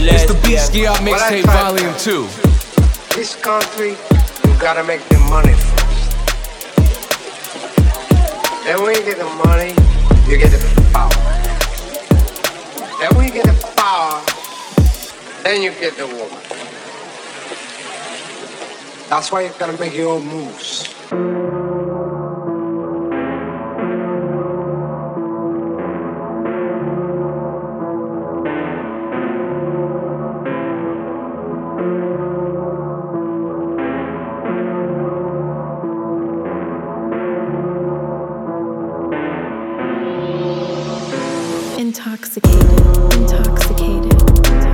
It's the Beastie Out Mixtape Volume 2. This country, you gotta make the money first. Then when you get the money, you get the power. Then when you get the power, then you get the woman. That's why you gotta make your own moves. Intoxicated, intoxicated, intoxicated.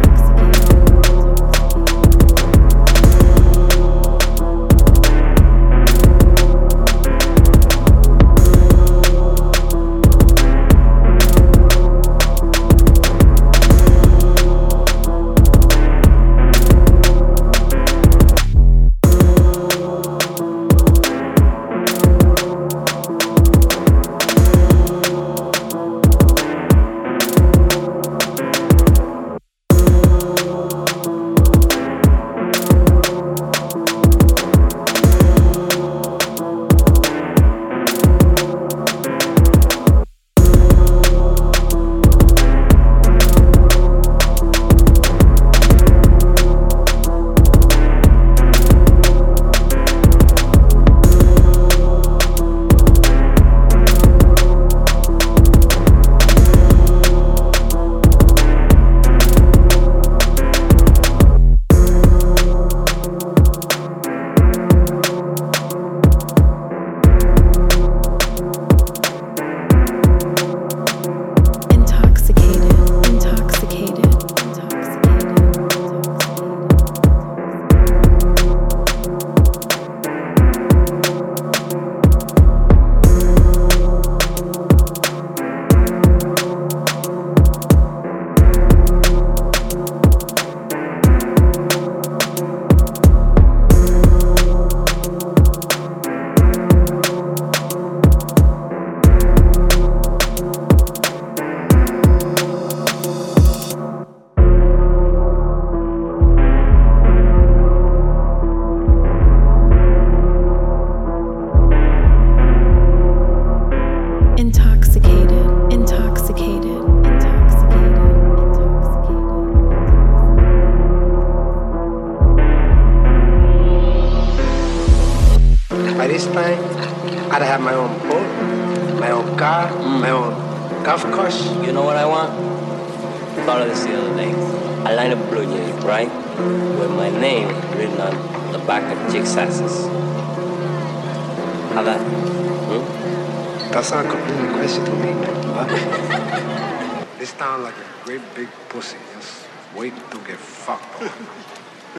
By this time, I'd have my own boat, my own car, my own golf course. You know what I want? Thought of this the other day. A line of blue jeans, right? With my name written on the back of chicks' asses. How that? That's not completely crazy to me, man. This sounds like a great big pussy, just waiting to get fucked.